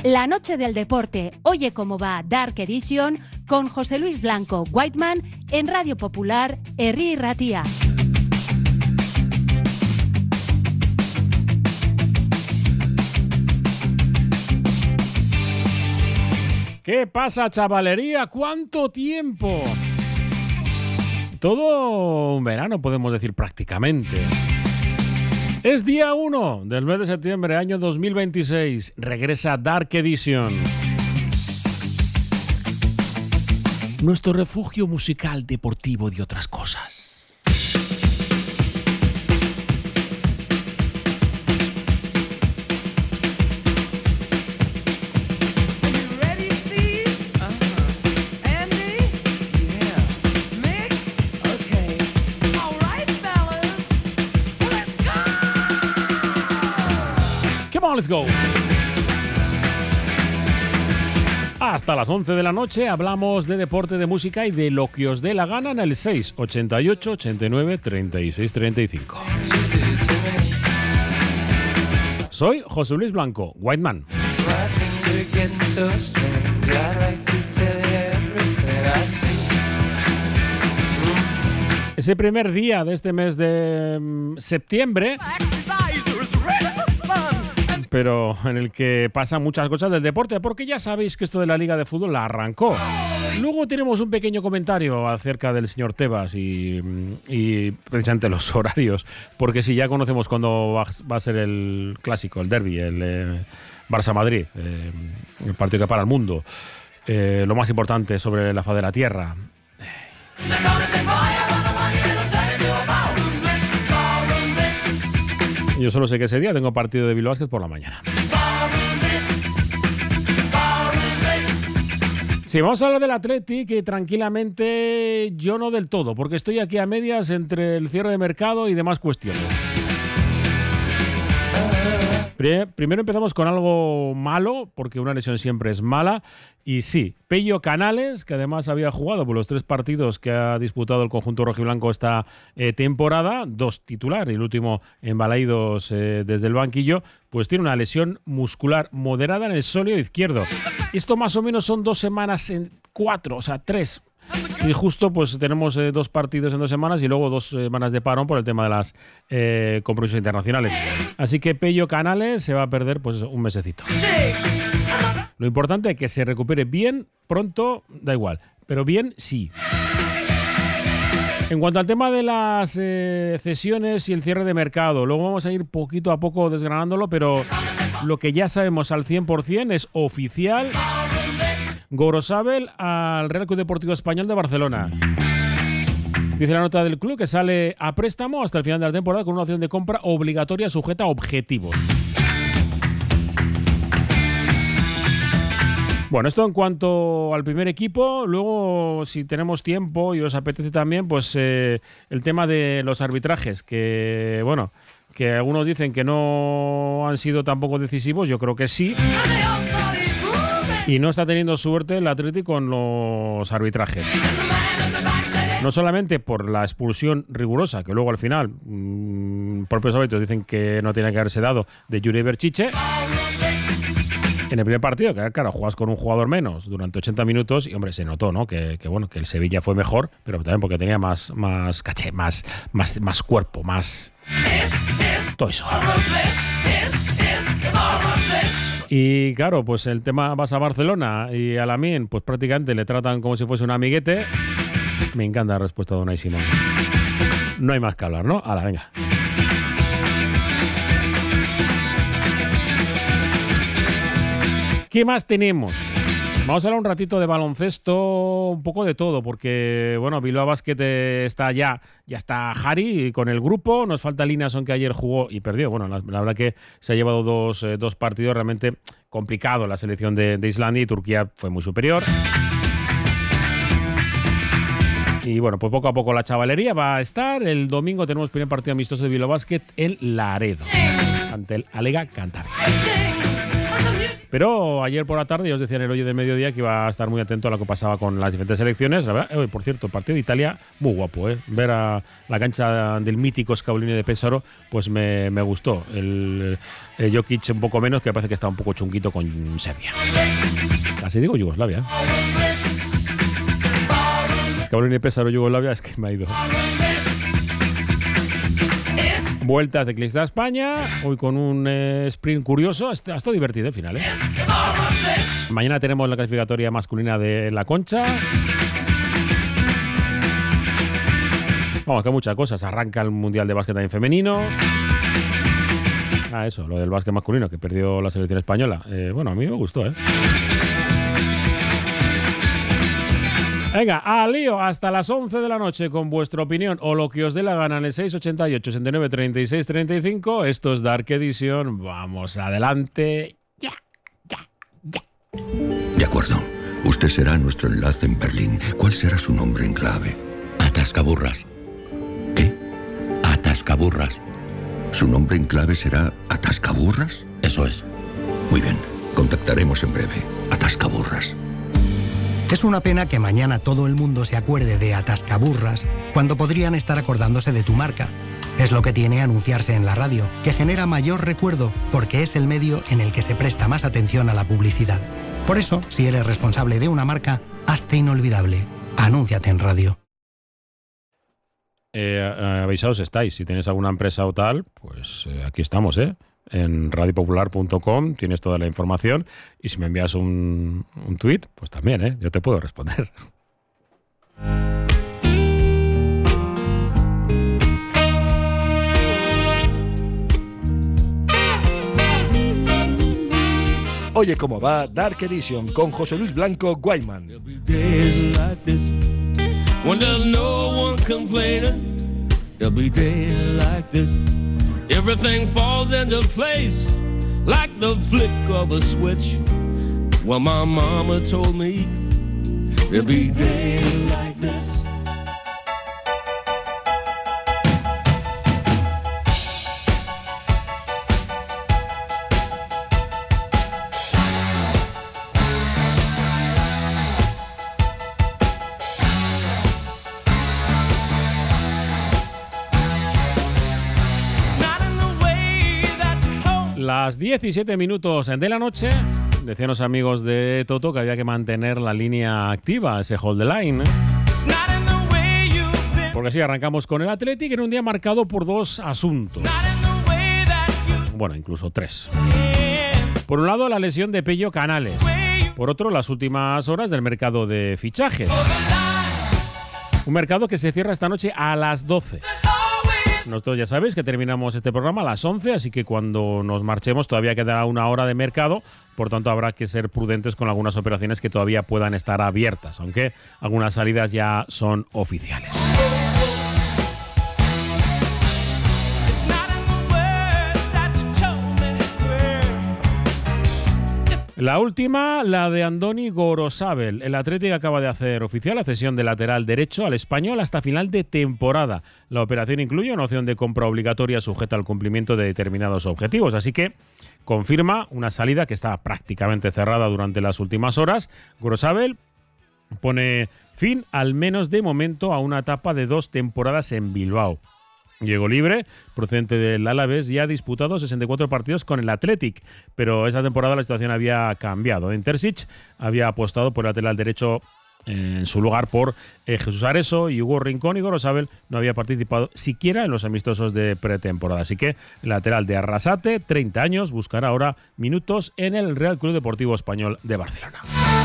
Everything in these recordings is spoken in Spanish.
La noche del deporte, oye cómo va Dark Edition con José Luis Blanco Whiteman en Radio Popular, Herri y Ratia. ¿Qué pasa, chavalería? ¿Cuánto tiempo? Todo un verano, podemos decir prácticamente. Es día 1 del mes de septiembre, año 2026. Regresa Dark Edition. Nuestro refugio musical, deportivo y otras cosas. Let's go. Hasta las 11 de la noche hablamos de deporte, de música y de lo que os dé la gana en el 688 89 36 35. Soy José Luis Blanco, Whiteman. Ese primer día de este mes de septiembre, pero en el que pasan muchas cosas del deporte, porque ya sabéis que esto de la Liga de Fútbol la arrancó. Luego tenemos un pequeño comentario acerca del señor Tebas y precisamente los horarios, porque si ya conocemos cuándo va a ser el clásico, el derbi, el Barça-Madrid, el partido que para el mundo, lo más importante sobre la faz de la tierra. Yo solo sé que ese día tengo partido de Bilbao Basket por la mañana. Sí, vamos a hablar del Athletic, que tranquilamente yo no del todo, porque estoy aquí a medias entre el cierre de mercado y demás cuestiones. Primero empezamos con algo malo, porque una lesión siempre es mala. Y sí, Pello Canales, que además había jugado por los 3 partidos que ha disputado el conjunto rojiblanco esta temporada, 2 titular y el último en Balaidos desde el banquillo, pues tiene una lesión muscular moderada en el sóleo izquierdo. Esto más o menos son 2 semanas en 4, o sea, 3. Y justo pues tenemos 2 partidos en 2 semanas y luego 2 semanas de parón por el tema de las compromisos internacionales. Así que Pello Canales se va a perder pues un mesecito. Lo importante es que se recupere bien, pronto, da igual, pero bien sí. En cuanto al tema de las cesiones y el cierre de mercado, luego vamos a ir poquito a poco desgranándolo, pero lo que ya sabemos al 100% es oficial: Gorosabel al Real Club Deportivo Español de Barcelona. Dice la nota del club que sale a préstamo hasta el final de la temporada con una opción de compra obligatoria sujeta a objetivos. Bueno, esto en cuanto al primer equipo. Luego, si tenemos tiempo y os apetece también, pues el tema de los arbitrajes, que bueno, que algunos dicen que no han sido tampoco decisivos, yo creo que sí. Y no está teniendo suerte el Athletic con los arbitrajes. No solamente por la expulsión rigurosa, que luego al final propios árbitros dicen que no tiene que haberse dado, de Jure Berchiche en el primer partido, que claro, juegas con un jugador menos durante 80 minutos y hombre, se notó, ¿no? Que bueno, que el Sevilla fue mejor, pero también porque tenía más caché, más cuerpo, más todo eso. Y claro, pues el tema, vas a Barcelona y a Lamine pues prácticamente le tratan como si fuese un amiguete. Me encanta la respuesta de Unai Simón. No hay más que hablar, ¿no? Hala, venga. ¿Qué más tenemos? Vamos a hablar un ratito de baloncesto, un poco de todo, porque bueno, Bilbao Basket está ya está Jari con el grupo. Nos falta Linason, que ayer jugó y perdió. Bueno, la verdad que se ha llevado dos partidos realmente complicados. La selección de Islandia y Turquía fue muy superior. Y bueno, pues poco a poco la chavalería va a estar. El domingo tenemos primer partido amistoso de Bilbao Basket en Laredo, ante el Alega Cantabria. Pero ayer por la tarde ya os decía en el Oye del Mediodía que iba a estar muy atento a lo que pasaba con las diferentes selecciones. La verdad, por cierto, el partido de Italia, muy guapo, ¿eh? Ver a la cancha del mítico Scavolini de Pesaro, pues me gustó. El Jokic un poco menos, que parece que está un poco chunguito con Serbia. Así digo Yugoslavia, ¿eh? Scavolini de Pesaro, Yugoslavia, es que me ha ido. Vuelta ciclista a España, hoy con un sprint curioso, ha estado divertido el final, ¿eh? Mañana tenemos la clasificatoria masculina de la Concha. Vamos, que hay muchas cosas. Arranca el Mundial de Básquet también femenino. Eso, lo del básquet masculino, que perdió la selección española. Bueno, a mí me gustó, ¿eh? Venga, al lío hasta las 11 de la noche con vuestra opinión o lo que os dé la gana en el 688 69 36 35. Esto es Dark Edition. Vamos adelante. Ya. De acuerdo. Usted será nuestro enlace en Berlín. ¿Cuál será su nombre en clave? Atascaburras. ¿Qué? Atascaburras. ¿Su nombre en clave será Atascaburras? Eso es. Muy bien. Contactaremos en breve. Atascaburras. Es una pena que mañana todo el mundo se acuerde de Atascaburras cuando podrían estar acordándose de tu marca. Es lo que tiene anunciarse en la radio, que genera mayor recuerdo porque es el medio en el que se presta más atención a la publicidad. Por eso, si eres responsable de una marca, hazte inolvidable. Anúnciate en radio. Avisaos estáis. Si tenéis alguna empresa o tal, pues aquí estamos, ¿eh? En radiopopular.com tienes toda la información y si me envías un tuit, pues también, ¿eh? Yo te puedo responder. Oye cómo va Dark Edition con José Luis Blanco Guayman. Everything falls into place like the flick of a switch. Well, my mama told me there'll be days like this. Las 17 minutos de la noche, decían los amigos de Toto que había que mantener la línea activa, ese hold the line. Porque así arrancamos con el Athletic en un día marcado por dos asuntos. Bueno, incluso tres. Por un lado, la lesión de Pello Canales. Por otro, las últimas horas del mercado de fichajes. Un mercado que se cierra esta noche a las 12. Nosotros ya sabéis que terminamos este programa a las 11, así que cuando nos marchemos todavía quedará una hora de mercado, por tanto habrá que ser prudentes con algunas operaciones que todavía puedan estar abiertas, aunque algunas salidas ya son oficiales. La última, la de Andoni Gorosabel. El Atlético acaba de hacer oficial la cesión de lateral derecho al español hasta final de temporada. La operación incluye una opción de compra obligatoria sujeta al cumplimiento de determinados objetivos, así que confirma una salida que está prácticamente cerrada durante las últimas horas. Gorosabel pone fin, al menos de momento, a una etapa de 2 temporadas en Bilbao. Llegó libre, procedente del Alavés, y ha disputado 64 partidos con el Athletic, pero esa temporada la situación había cambiado. En Terzic había apostado por el lateral derecho en su lugar por Jesús Areso y Hugo Rincón, y Gorosabel no había participado siquiera en los amistosos de pretemporada. Así que el lateral de Arrasate, 30 años, buscará ahora minutos en el Real Club Deportivo Español de Barcelona.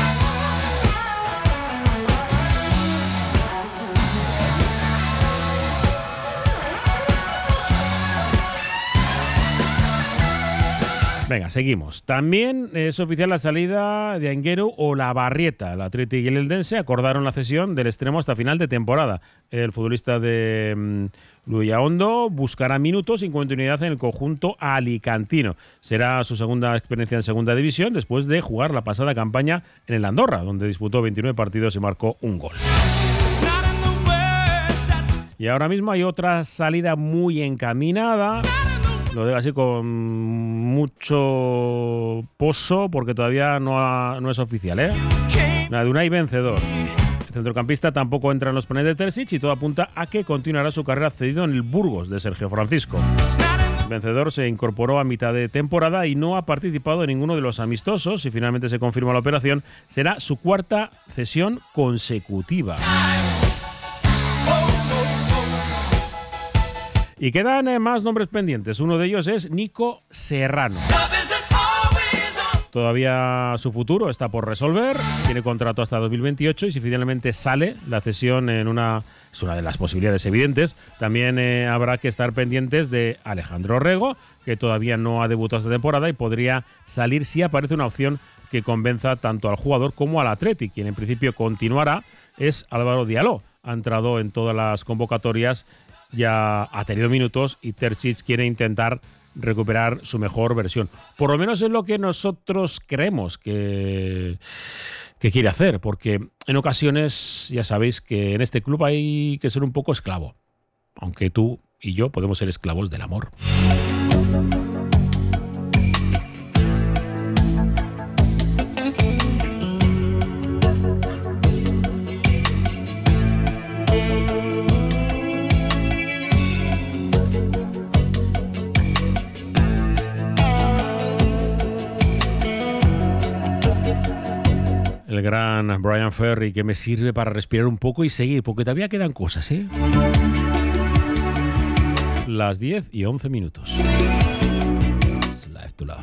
Venga, seguimos. También es oficial la salida de Anguero Olavarrieta. El Athletic y el Eldense acordaron la cesión del extremo hasta final de temporada. El futbolista de Luyaondo buscará minutos sin continuidad en el conjunto alicantino. Será su segunda experiencia en segunda división después de jugar la pasada campaña en el Andorra, donde disputó 29 partidos y marcó un gol. Y ahora mismo hay otra salida muy encaminada Lo digo así con mucho pozo porque todavía no es oficial, ¿eh? Nada, de Unai vencedor. El centrocampista tampoco entra en los planes de Terzic y todo apunta a que continuará su carrera cedido en el Burgos de Sergio Francisco. El vencedor se incorporó a mitad de temporada y no ha participado en ninguno de los amistosos. Si finalmente se confirma la operación, será su cuarta cesión consecutiva. Y quedan más nombres pendientes. Uno de ellos es Nico Serrano. Todavía su futuro está por resolver. Tiene contrato hasta 2028 y si finalmente sale la cesión es una de las posibilidades evidentes. También habrá que estar pendientes de Alejandro Rego, que todavía no ha debutado esta temporada y podría salir si aparece una opción que convenza tanto al jugador como al Athletic. Quien en principio continuará es Álvaro Diallo. Ha entrado en todas las convocatorias, ya ha tenido minutos y Terzic quiere intentar recuperar su mejor versión. Por lo menos es lo que nosotros creemos que quiere hacer, porque en ocasiones ya sabéis que en este club hay que ser un poco esclavo, aunque tú y yo podemos ser esclavos del amor. El gran Brian Ferry, que me sirve para respirar un poco y seguir, porque todavía quedan cosas, ¿eh? Las 10:11. Life to Love.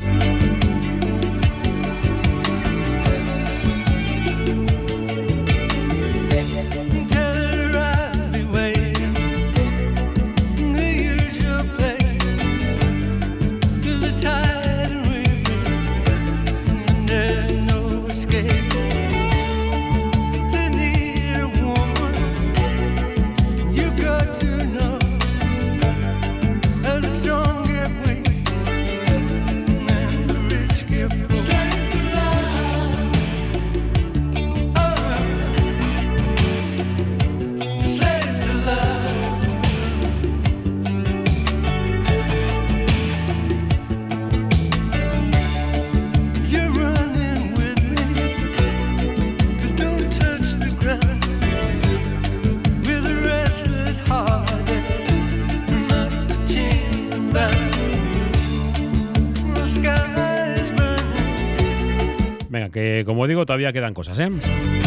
Venga, que como digo, todavía quedan cosas, ¿eh?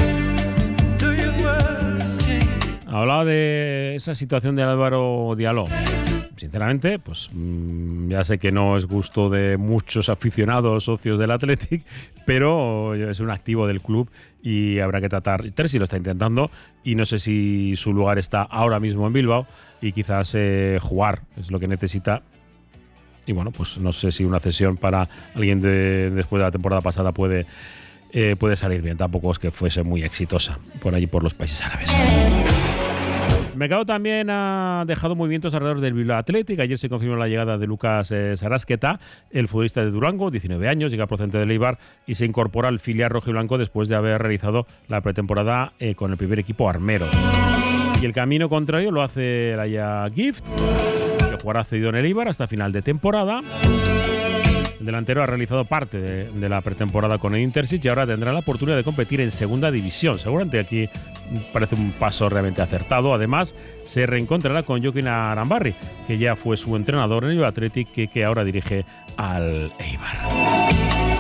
Hablaba de esa situación de Álvaro Diallo. Sinceramente, pues ya sé que no es gusto de muchos aficionados, socios del Athletic, pero es un activo del club y habrá que tratar. Terzi lo está intentando y no sé si su lugar está ahora mismo en Bilbao y quizás jugar es lo que necesita. Y bueno, pues no sé si una cesión para alguien después de la temporada pasada puede salir bien. Tampoco es que fuese muy exitosa por allí, por los países árabes. El mercado también ha dejado movimientos alrededor del Bilbao Athletic. Ayer se confirmó la llegada de Lucas Sarasqueta, el futbolista de Durango, 19 años, llega procedente del Eibar y se incorpora al filial rojiblanco después de haber realizado la pretemporada con el primer equipo armero. Y el camino contrario lo hace el Aya Gift, que jugará cedido en el Eibar hasta final de temporada. El delantero ha realizado parte de la pretemporada con el Intercity y ahora tendrá la oportunidad de competir en segunda división. Seguramente aquí parece un paso realmente acertado. Además, se reencontrará con Joaquín Arambarri, que ya fue su entrenador en el Athletic, que ahora dirige al Eibar.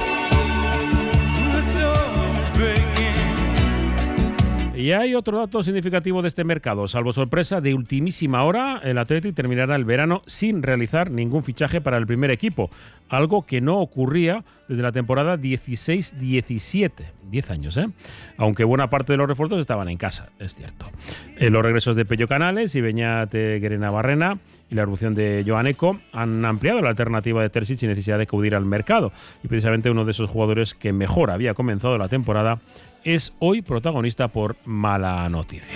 Y hay otro dato significativo de este mercado. Salvo sorpresa de ultimísima hora, el Athletic terminará el verano sin realizar ningún fichaje para el primer equipo, algo que no ocurría desde la temporada 16-17. 10 años, ¿eh? Aunque buena parte de los refuerzos estaban en casa, es cierto. Los regresos de Pello Canales y Beñat Guerena Barrena y la erupción de Joan Eco han ampliado la alternativa de Terzic sin necesidad de acudir al mercado. Y precisamente uno de esos jugadores que mejor había comenzado la temporada es hoy protagonista por mala noticia.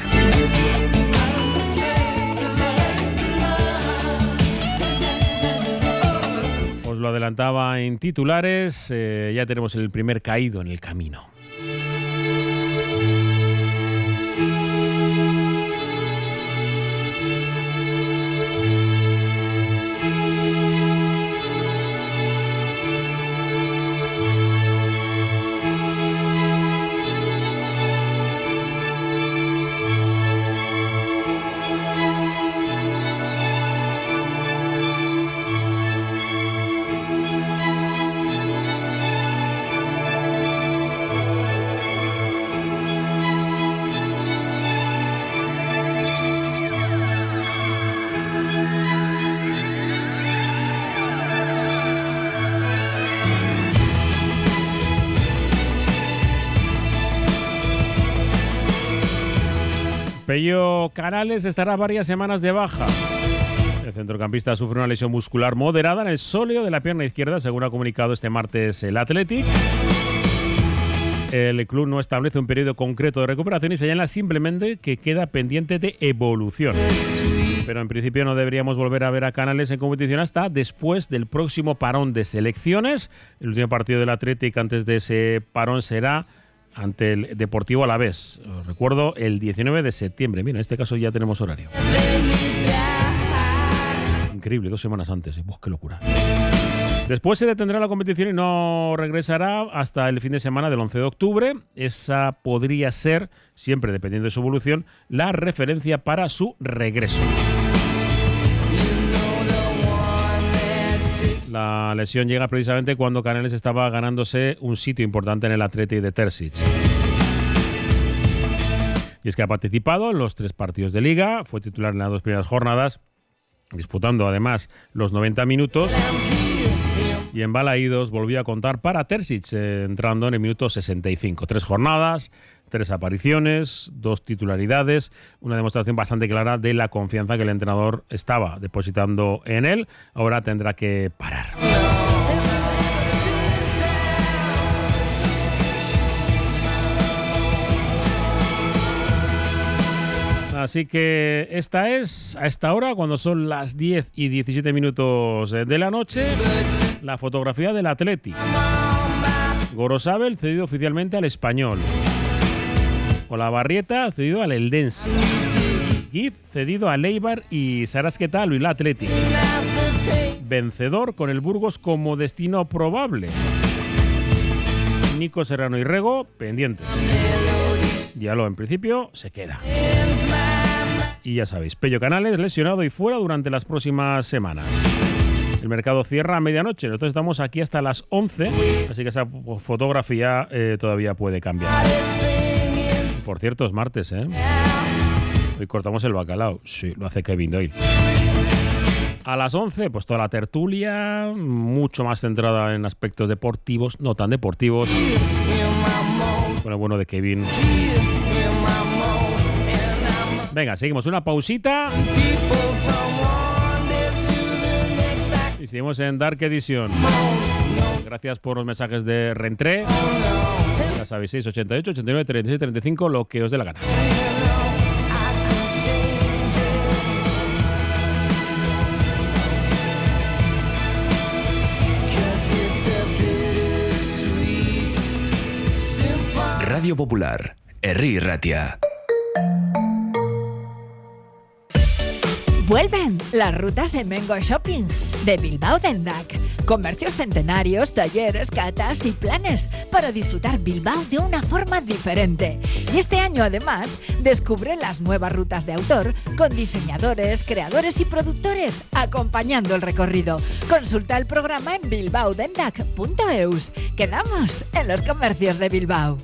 Os lo adelantaba en titulares, ya tenemos el primer caído en el camino. Pello Canales estará varias semanas de baja. El centrocampista sufre una lesión muscular moderada en el sóleo de la pierna izquierda, según ha comunicado este martes el Athletic. El club no establece un periodo concreto de recuperación y señala simplemente que queda pendiente de evolución. Pero en principio no deberíamos volver a ver a Canales en competición hasta después del próximo parón de selecciones. El último partido del Athletic antes de ese parón será ante el Deportivo Alavés. Os recuerdo, el 19 de septiembre. Mira, en este caso ya tenemos horario. Increíble, 2 semanas antes. ¡Qué locura! Después se detendrá la competición y no regresará hasta el fin de semana del 11 de octubre. Esa podría ser, siempre dependiendo de su evolución, la referencia para su regreso. La lesión llega precisamente cuando Canales estaba ganándose un sitio importante en el Athletic de Terzic. Y es que ha participado en los 3 partidos de Liga, fue titular en las 2 primeras jornadas, disputando además los 90 minutos. Y en Balaídos volvió a contar para Terzic, entrando en el minuto 65. 3 jornadas, 3 apariciones, 2 titularidades, una demostración bastante clara de la confianza que el entrenador estaba depositando en él. Ahora tendrá que parar. Así que esta es, a esta hora, cuando son las 10 y 17 minutos de la noche, la fotografía del Athletic. Gorosabel cedido oficialmente al Español. Olavarrieta cedido al Eldense. Gif cedido al Eibar y Sarasqueta al Bilbao Athletic. Vencedor con el Burgos como destino probable. Nico Serrano y Rego pendientes. Diallo en principio se queda. Y ya sabéis, Pello Canales lesionado y fuera durante las próximas semanas. El mercado cierra a medianoche, nosotros estamos aquí hasta las 11, así que esa fotografía todavía puede cambiar. Por cierto, es martes, ¿eh? Hoy cortamos el bacalao. Sí, lo hace Kevin Doyle. A las 11, pues toda la tertulia, mucho más centrada en aspectos deportivos, no tan deportivos. Con el bueno de Kevin. Venga, seguimos una pausita. Y seguimos en Dark Edition. Gracias por los mensajes de reentré. Ya sabéis, 688, 89, 36, 35, lo que os dé la gana. Radio Popular, Herri Ratia. Vuelven las rutas de Mengo Shopping de Bilbao Dendac. Comercios centenarios, talleres, catas y planes para disfrutar Bilbao de una forma diferente. Y este año además descubre las nuevas rutas de autor con diseñadores, creadores y productores acompañando el recorrido. Consulta el programa en bilbaodendac.eus. Quedamos en los comercios de Bilbao.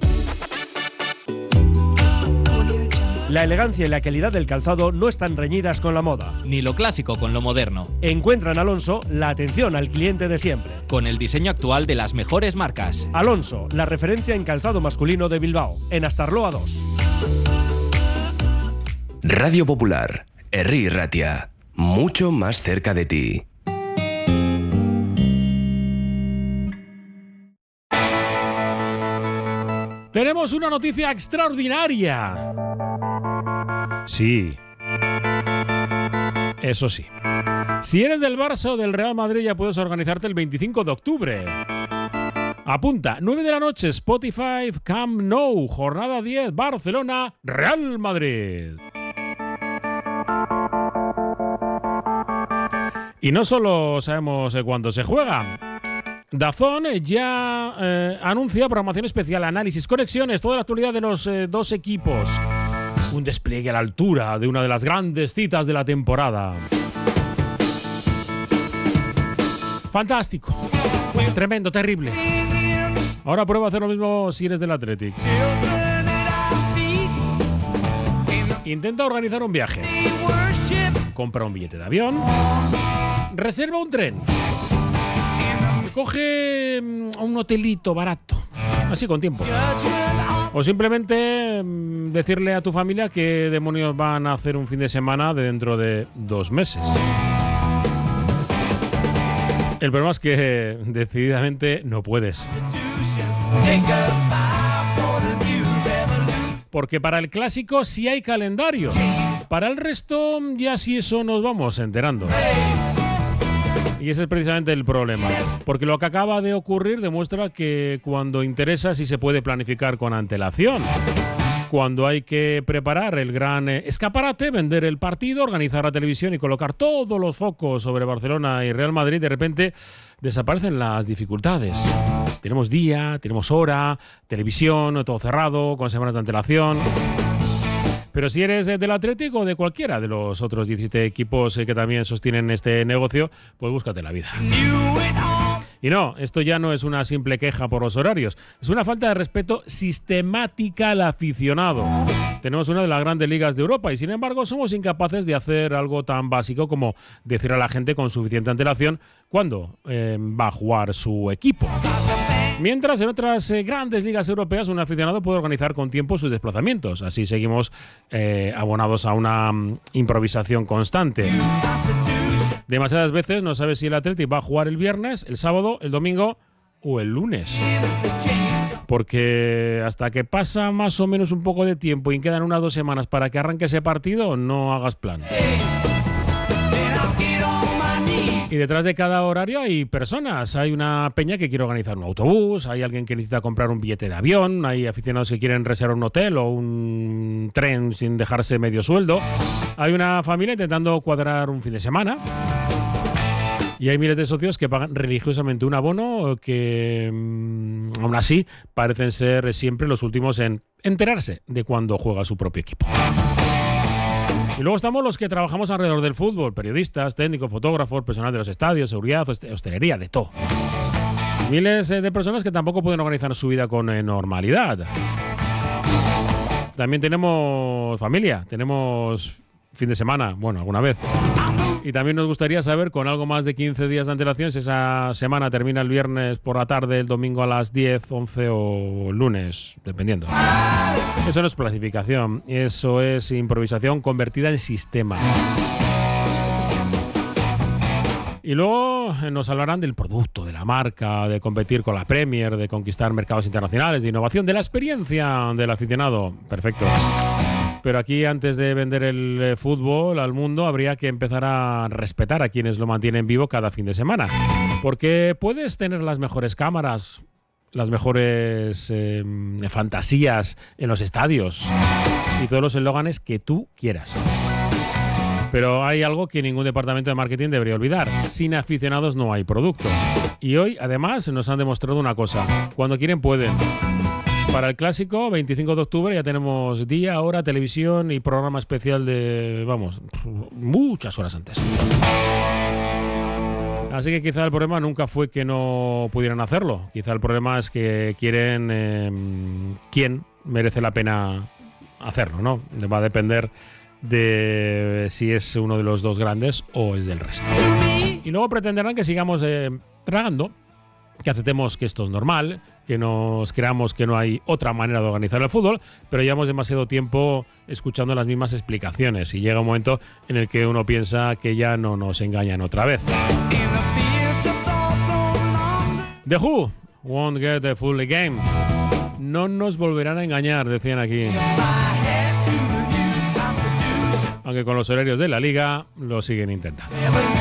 La elegancia y la calidad del calzado no están reñidas con la moda. Ni lo clásico con lo moderno. Encuentra en Alonso la atención al cliente de siempre. Con el diseño actual de las mejores marcas. Alonso, la referencia en calzado masculino de Bilbao, en Astarloa 2. Radio Popular, Herri Ratia, mucho más cerca de ti. Tenemos una noticia extraordinaria. Sí. Eso sí. Si eres del Barça o del Real Madrid ya puedes organizarte el 25 de octubre. Apunta, 9 de la noche, Spotify, Camp Nou, jornada 10, Barcelona, Real Madrid. Y no solo sabemos cuándo se juega. DAZN ya anuncia programación especial, análisis, conexiones, toda la actualidad de los 2 equipos. Un despliegue a la altura de una de las grandes citas de la temporada. Fantástico. Tremendo, terrible. Ahora prueba a hacer lo mismo si eres del Athletic. Intenta organizar un viaje. Compra un billete de avión. Reserva un tren. Coge un hotelito barato, así con tiempo. O simplemente decirle a tu familia qué demonios van a hacer un fin de semana de dentro de 2 meses. El problema es que decididamente no puedes. Porque para el clásico sí hay calendario. Para el resto ya sí eso nos vamos enterando. Y ese es precisamente el problema. Porque lo que acaba de ocurrir demuestra que cuando interesa sí se puede planificar con antelación. Cuando hay que preparar el gran escaparate, vender el partido, organizar la televisión y colocar todos los focos sobre Barcelona y Real Madrid, de repente desaparecen las dificultades. Tenemos día, tenemos hora, televisión, todo cerrado, con semanas de antelación. Pero si eres del Atlético o de cualquiera de los otros 17 equipos que también sostienen este negocio, pues búscate la vida. Y no, esto ya no es una simple queja por los horarios, es una falta de respeto sistemática al aficionado. Tenemos una de las grandes ligas de Europa y sin embargo somos incapaces de hacer algo tan básico como decir a la gente con suficiente antelación cuándo va a jugar su equipo. Mientras en otras grandes ligas europeas un aficionado puede organizar con tiempo sus desplazamientos. Así seguimos abonados a una improvisación constante. Demasiadas veces no sabes si el Athletic va a jugar el viernes, el sábado, el domingo o el lunes. Porque hasta que pasa más o menos un poco de tiempo y quedan 1 o 2 semanas para que arranque ese partido, no hagas plan. Y detrás de cada horario hay personas. Hay una peña que quiere organizar un autobús, hay alguien que necesita comprar un billete de avión, hay aficionados que quieren reservar un hotel o un tren sin dejarse medio sueldo. Hay una familia intentando cuadrar un fin de semana. Y hay miles de socios que pagan religiosamente un abono que, aún así, parecen ser siempre los últimos en enterarse de cuándo juega su propio equipo. Y luego estamos los que trabajamos alrededor del fútbol, periodistas, técnicos, fotógrafos, personal de los estadios, seguridad, hostelería, de todo. Miles de personas que tampoco pueden organizar su vida con normalidad. También tenemos familia, tenemos fin de semana, bueno, alguna vez. Y también nos gustaría saber con algo más de 15 días de antelación si esa semana termina el viernes por la tarde, el domingo a las 10, 11 o el lunes, dependiendo. Eso no es planificación, eso es improvisación convertida en sistema. Y luego nos hablarán del producto, de la marca, de competir con la Premier, de conquistar mercados internacionales, de innovación, de la experiencia del aficionado. Perfecto. Pero aquí, antes de vender el fútbol al mundo, habría que empezar a respetar a quienes lo mantienen vivo cada fin de semana. Porque puedes tener las mejores cámaras, las mejores fantasías en los estadios y todos los eslóganes que tú quieras. Pero hay algo que ningún departamento de marketing debería olvidar. Sin aficionados no hay producto. Y hoy, además, nos han demostrado una cosa. Cuando quieren, pueden. Para el clásico, 25 de octubre, ya tenemos día, hora, televisión y programa especial de, vamos, muchas horas antes. Así que quizá el problema nunca fue que no pudieran hacerlo. Quizá el problema es que quieren quién merece la pena hacerlo, ¿no? Va a depender de si es uno de los dos grandes o es del resto. Y luego pretenderán que sigamos tragando, que aceptemos que esto es normal, que nos creamos que no hay otra manera de organizar el fútbol, pero llevamos demasiado tiempo escuchando las mismas explicaciones y llega un momento en el que uno piensa que ya no nos engañan otra vez. The Who won't get the full game. No nos volverán a engañar, decían aquí. Aunque con los horarios de la liga lo siguen intentando.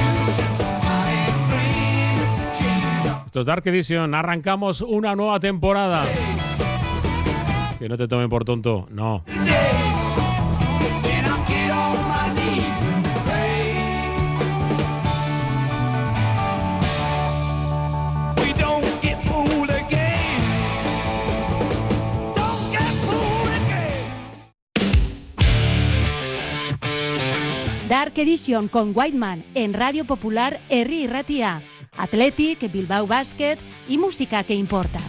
Esto es Dark Edition, arrancamos una nueva temporada. Que no te tomen por tonto, no. Dark Edition con Whiteman en Radio Popular Herri Ratia. Athletic, Bilbao Basket y música que importa.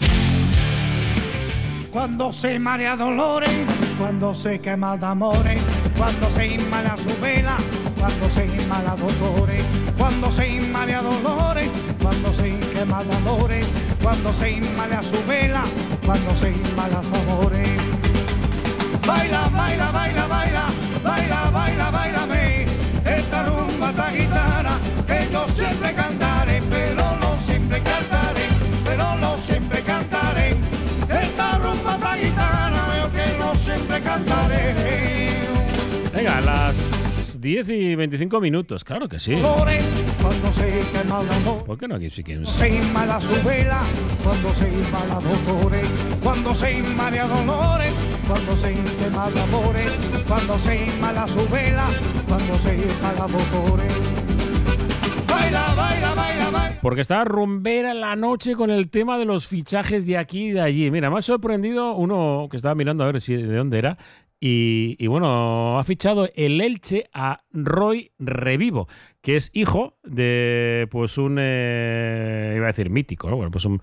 Cuando se marea dolores, cuando se quema de amores, cuando se inmala su vela, cuando se inmala dolores, cuando se inmala dolores, cuando se quema de amores, cuando se inmala su vela, cuando se inmala su amores. Baila, baila, baila, baila, baila, baila, bailame. Esta rumba tan gitana que yo siempre cantaré, pero no siempre cantaré, pero no siempre cantaré. Esta rumba tan gitana veo que no siempre cantaré. Venga, a las 10 y 25 minutos, claro que sí. Cuando se quema el amor, ¿Por qué no aquí sí que cuando se inmala su vela, cuando se inmala dolores, cuando se inmala dolores, cuando se quema el amor, cuando se inmala su vela, cuando se inmala dolores. Baila, baila, baila, baila. Porque está rumbera la noche con el tema de los fichajes de aquí y de allí. Mira, me ha sorprendido uno que estaba mirando a ver si de dónde era. Y bueno, ha fichado el Elche a Roy Revivo, que es hijo de pues un iba a decir mítico, ¿no? Bueno, pues un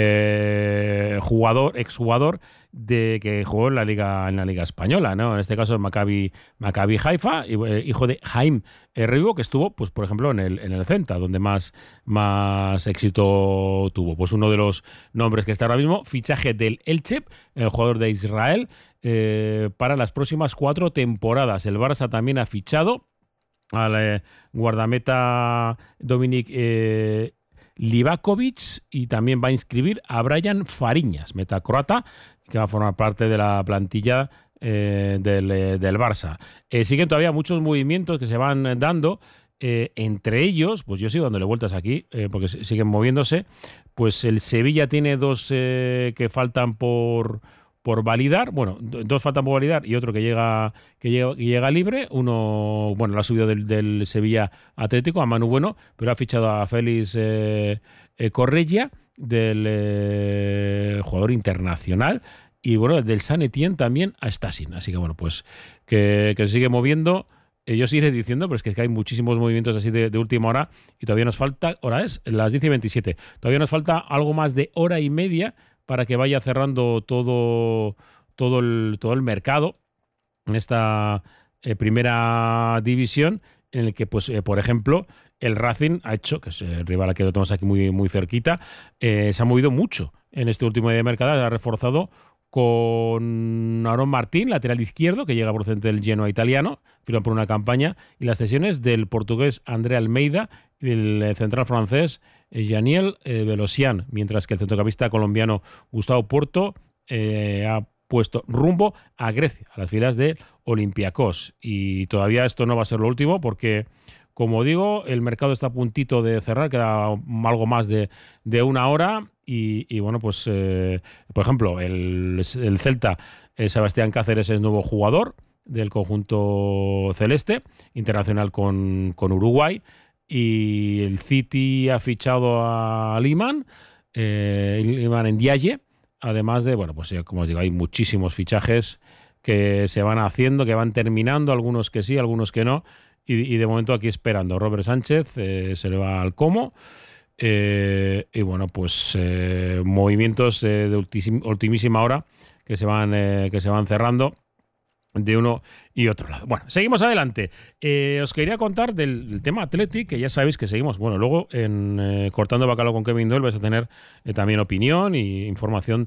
exjugador de que jugó en la liga española, ¿no? En este caso el Maccabi Haifa, hijo de Haim Revivo, que estuvo, pues por ejemplo, en el Celta, donde más éxito tuvo. Pues uno de los nombres que está ahora mismo, fichaje del Elche, el jugador de Israel, para las próximas 4 temporadas. El Barça también ha fichado al guardameta Dominik Livakovic y también va a inscribir a Brian Fariñas, metacroata, que va a formar parte de la plantilla del Barça. Siguen todavía muchos movimientos que se van dando. Entre ellos, pues yo sigo dándole vueltas aquí, porque siguen moviéndose. Pues el Sevilla tiene 2 que faltan por validar. Bueno, 2 faltan por validar y otro que llega libre. Uno, bueno, lo ha subido del Sevilla Atlético, a Manu Bueno, pero ha fichado a Félix Correia, del jugador internacional. Y bueno, del San Etienne también a Stasin. Así que bueno, pues que se sigue moviendo. Yo seguiré diciendo, pero es que hay muchísimos movimientos así de última hora y todavía nos falta, hora es las 10 y 27, todavía nos falta algo más de hora y media para que vaya cerrando todo el mercado en esta primera división, en el que, pues, por ejemplo, el Racing ha hecho, que es el rival que lo tenemos aquí muy, muy cerquita, se ha movido mucho en este último día de mercado, ha reforzado con Aaron Martín, lateral izquierdo, que llega procedente del Genoa italiano, firma por una campaña, y las cesiones del portugués André Almeida y del central francés Janiel Velosian, mientras que el centrocampista colombiano Gustavo Porto ha puesto rumbo a Grecia, a las filas de Olympiacos. Y todavía esto no va a ser lo último porque, como digo, el mercado está a puntito de cerrar, queda algo más de una hora. Y bueno, pues por ejemplo, el Celta, Sebastián Cáceres es nuevo jugador del conjunto celeste, internacional con Uruguay. Y el City ha fichado a Liman Ndiaye, además de, bueno, pues como os digo, hay muchísimos fichajes que se van haciendo, que van terminando, algunos que sí, algunos que no, y de momento aquí esperando. Robert Sánchez se le va al Como, y bueno, pues movimientos de ultimísima hora que se van cerrando de uno y otro lado. Bueno, seguimos adelante. Os quería contar del tema Athletic, que ya sabéis que seguimos. Bueno, luego en Cortando Bacalao con Kevin Doyle vais a tener también opinión y información,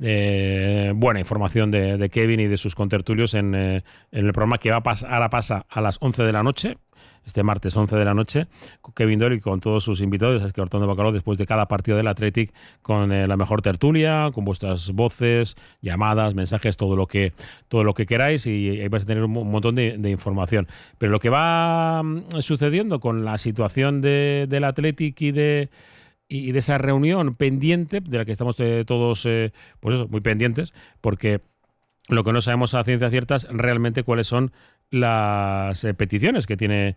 buena información de Kevin y de sus contertulios en el programa que ahora pasa a las 11 de la noche. Este martes 11 de la noche, con Kevin Doyle y con todos sus invitados, es que Cortando Bacalao, después de cada partido del Athletic, con la mejor tertulia, con vuestras voces, llamadas, mensajes, todo lo que queráis, y ahí vais a tener un montón de información. Pero lo que va sucediendo con la situación del Athletic y de esa reunión pendiente, de la que estamos todos pues eso, muy pendientes, porque lo que no sabemos a ciencia cierta es realmente cuáles son las peticiones que tiene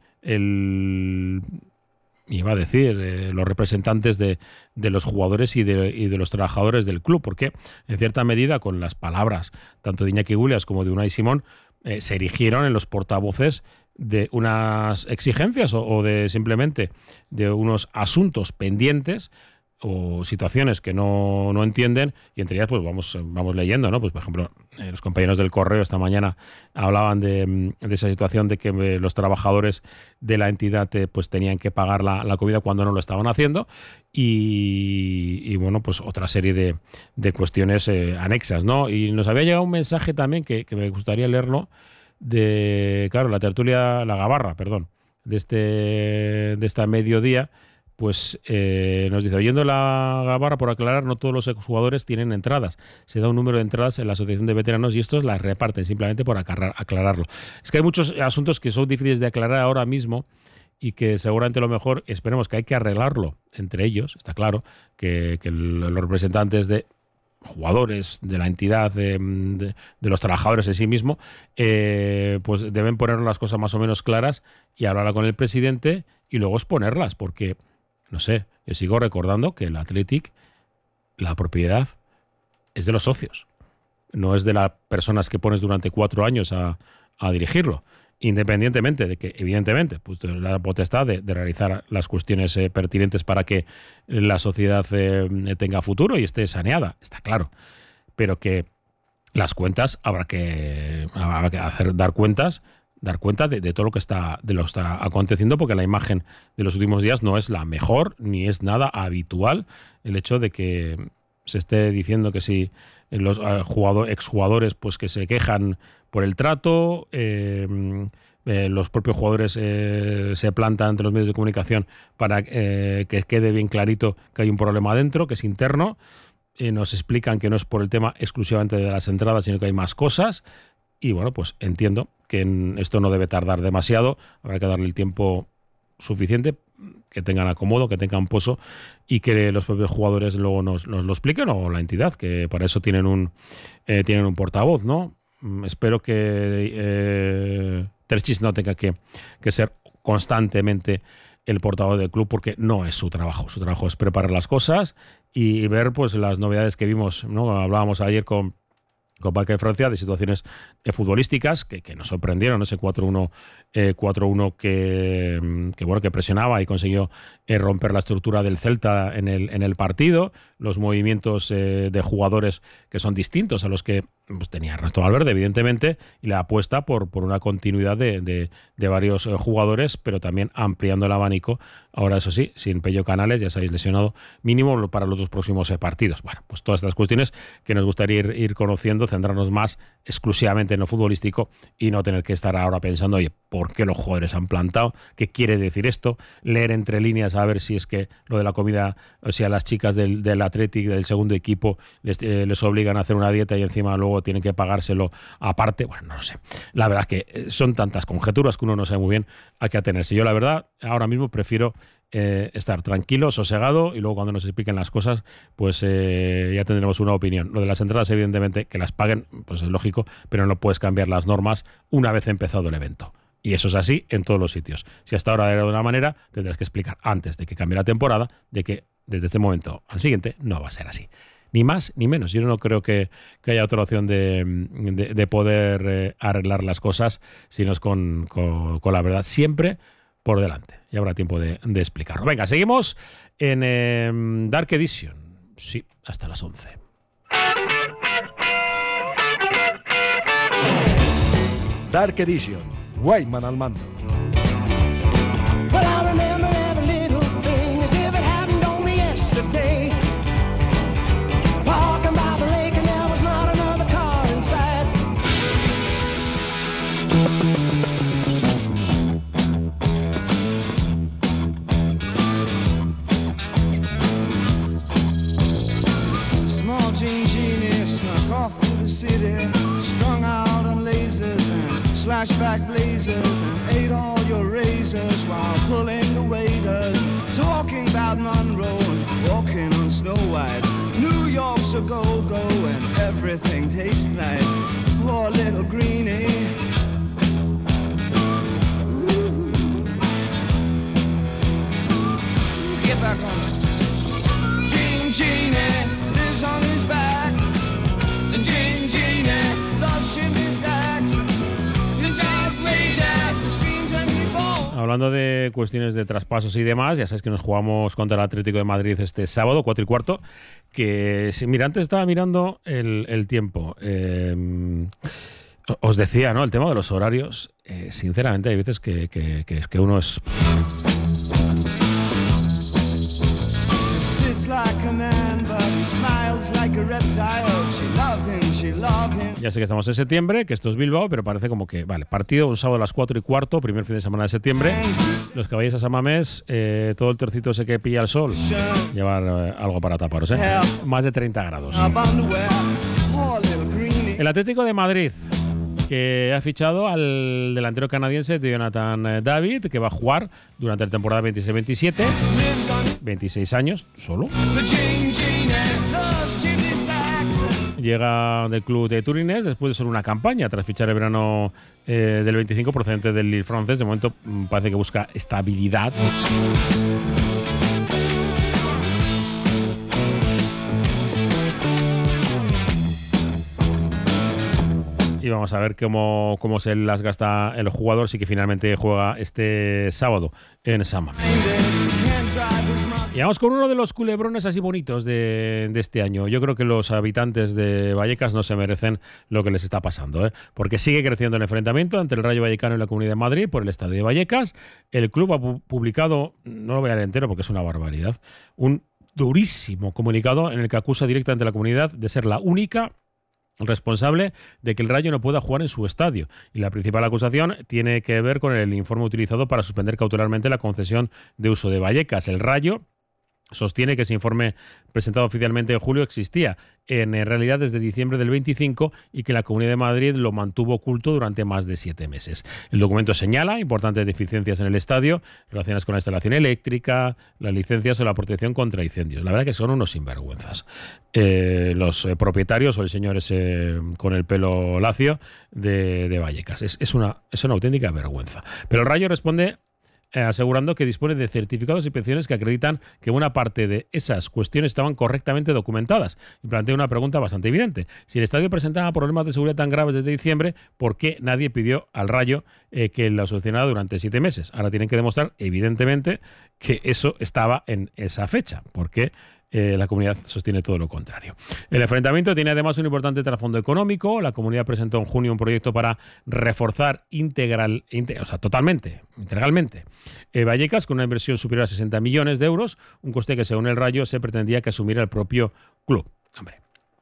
los representantes de los jugadores y de los trabajadores del club, porque en cierta medida con las palabras tanto de Iñaki Williams como de Unai Simón se erigieron en los portavoces de unas exigencias o de simplemente de unos asuntos pendientes o situaciones que no entienden, y entre ellas pues vamos leyendo, ¿no? Pues por ejemplo, los compañeros del Correo esta mañana hablaban de esa situación de que los trabajadores de la entidad pues tenían que pagar la comida cuando no lo estaban haciendo, y bueno, pues otra serie de cuestiones anexas, ¿no? Y nos había llegado un mensaje también que me gustaría leerlo de, claro, la tertulia, la gabarra, perdón, de esta mediodía. Pues nos dice, oyendo la gabarra, por aclarar, no todos los exjugadores tienen entradas. Se da un número de entradas en la Asociación de Veteranos y estos las reparten, simplemente por aclararlo. Es que hay muchos asuntos que son difíciles de aclarar ahora mismo y que seguramente lo mejor, esperemos que hay que arreglarlo entre ellos. Está claro que los representantes de jugadores, de la entidad, de los trabajadores en sí mismo, pues deben poner las cosas más o menos claras y hablar con el presidente y luego exponerlas, porque no sé, yo sigo recordando que el Athletic, la propiedad es de los socios, no es de las personas que pones durante 4 años a dirigirlo, independientemente de que, evidentemente, pues la potestad de realizar las cuestiones pertinentes para que la sociedad tenga futuro y esté saneada, está claro, pero que las cuentas habrá que dar cuenta de todo lo que está aconteciendo, porque la imagen de los últimos días no es la mejor ni es nada habitual. El hecho de que se esté diciendo que si los exjugadores pues que se quejan por el trato, los propios jugadores se plantan ante los medios de comunicación para que quede bien clarito que hay un problema adentro, que es interno. Nos explican que no es por el tema exclusivamente de las entradas, sino que hay más cosas. Y bueno, pues entiendo que esto no debe tardar demasiado, habrá que darle el tiempo suficiente, que tengan acomodo, que tengan poso y que los propios jugadores luego nos lo expliquen, o la entidad, que para eso tienen un portavoz, ¿no? Espero que Terchis no tenga que ser constantemente el portavoz del club, porque no es su trabajo. Su trabajo es preparar las cosas y ver pues las novedades que vimos, ¿no? Hablábamos ayer con Parque de Francia de situaciones futbolísticas que nos sorprendieron, ese 4-1 que presionaba y consiguió romper la estructura del Celta en el partido, los movimientos de jugadores que son distintos a los que pues tenía Ernesto Valverde, evidentemente, y la apuesta por una continuidad de varios jugadores, pero también ampliando el abanico. Ahora, eso sí, sin Pello Canales, ya sabéis, lesionado mínimo para los 2 próximos partidos. Bueno, pues todas estas cuestiones que nos gustaría ir conociendo, centrarnos más exclusivamente en lo futbolístico y no tener que estar ahora pensando, oye, ¿por qué los jugadores han plantado? ¿Qué quiere decir esto? Leer entre líneas a ver si es que lo de la comida, o sea, las chicas del Athletic, del segundo equipo, les obligan a hacer una dieta y encima luego tienen que pagárselo aparte. Bueno, no lo sé. La verdad es que son tantas conjeturas que uno no sabe muy bien a qué atenerse. Yo, la verdad, ahora mismo prefiero estar tranquilo, sosegado, y luego cuando nos expliquen las cosas, pues ya tendremos una opinión. Lo de las entradas, evidentemente, que las paguen, pues es lógico, pero no puedes cambiar las normas una vez empezado el evento. Y eso es así en todos los sitios. Si hasta ahora era de una manera, tendrás que explicar antes de que cambie la temporada, de que desde este momento al siguiente no va a ser así. Ni más ni menos. Yo no creo que haya otra opción de poder arreglar las cosas, sino es con la verdad siempre por delante. Ya habrá tiempo de explicarlo. Venga, seguimos en Dark Edition. Sí, hasta las 11. Dark Edition, Guayman al mando. Well, I remember every little thing as if it happened only yesterday. Walking by the lake and there was not another car inside. Small Jean Genie snuck off to the city, strung out on lasers and slashback blazers, and ate all your razors while pulling the waiters, talking about Monroe and walking on Snow White. New York's a go-go and everything tastes nice. Poor little greenie. Ooh. Get back on it. Jean Genie lives on his back. Jean Genie loves chimney stacks. hablando de cuestiones de traspasos y demás, ya sabes que nos jugamos contra el Atlético de Madrid este sábado, 4:15, que mira, antes estaba mirando el tiempo. Os decía, ¿no? El tema de los horarios, sinceramente hay veces que uno es... Ya sé que estamos en septiembre, que esto es Bilbao, pero parece como que, vale, partido un sábado a las 4:15, primer fin de semana de septiembre. Los que vayáis a San Mamés, todo el trocito ese que pilla el sol, llevar algo para taparos, ¿eh? Más de 30 grados. El Atlético de Madrid, que ha fichado al delantero canadiense Jonathan David, que va a jugar durante la temporada 26-27, 26 años solo. Llega del club de Turinés después de solo una campaña, tras fichar el verano del 25 procedente del Lille francés. De momento parece que busca estabilidad. Y vamos a ver cómo se las gasta el jugador, si que finalmente juega este sábado en San Mamés. Y vamos con uno de los culebrones así bonitos de este año. Yo creo que los habitantes de Vallecas no se merecen lo que les está pasando, ¿eh? Porque sigue creciendo el enfrentamiento entre el Rayo Vallecano y la Comunidad de Madrid por el estadio de Vallecas. El club ha publicado, no lo voy a leer entero porque es una barbaridad, un durísimo comunicado en el que acusa directamente a la comunidad de ser la única responsable de que el Rayo no pueda jugar en su estadio. Y la principal acusación tiene que ver con el informe utilizado para suspender cautelarmente la concesión de uso de Vallecas. El Rayo sostiene que ese informe presentado oficialmente en julio existía en realidad desde diciembre del 25 y que la Comunidad de Madrid lo mantuvo oculto durante más de 7 meses. El documento señala importantes deficiencias en el estadio relacionadas con la instalación eléctrica, las licencias o la protección contra incendios. La verdad que son unos sinvergüenzas. Los propietarios o el señor ese con el pelo lacio de Vallecas. Es una auténtica vergüenza. Pero el Rayo responde asegurando que dispone de certificados y pensiones que acreditan que una parte de esas cuestiones estaban correctamente documentadas. Y plantea una pregunta bastante evidente. Si el estadio presentaba problemas de seguridad tan graves desde diciembre, ¿por qué nadie pidió al Rayo que lo solucionara durante 7 meses? Ahora tienen que demostrar, evidentemente, que eso estaba en esa fecha, porque la comunidad sostiene todo lo contrario. El enfrentamiento tiene además un importante trasfondo económico. La comunidad presentó en junio un proyecto para reforzar integralmente Vallecas con una inversión superior a 60 millones de euros, un coste que según el Rayo se pretendía que asumiera el propio club. Hombre,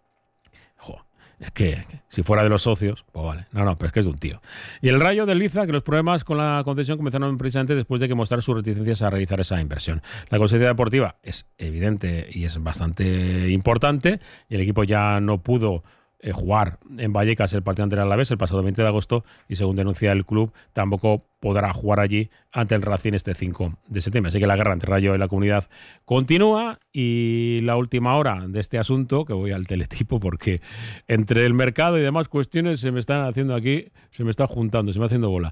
es que si fuera de los socios, pues vale. No, pero es que es de un tío. Y el Rayo desliza que los problemas con la concesión comenzaron precisamente después de que mostrara sus reticencias a realizar esa inversión. La consecuencia deportiva es evidente y es bastante importante, y el equipo ya no pudo jugar en Vallecas el partido ante el Alavés el pasado 20 de agosto y según denuncia el club tampoco podrá jugar allí ante el Racing este 5 de septiembre. Así que la guerra entre Rayo y la comunidad continúa, y la última hora de este asunto, que voy al teletipo porque entre el mercado y demás cuestiones se me están haciendo aquí, se me está juntando, se me está haciendo bola.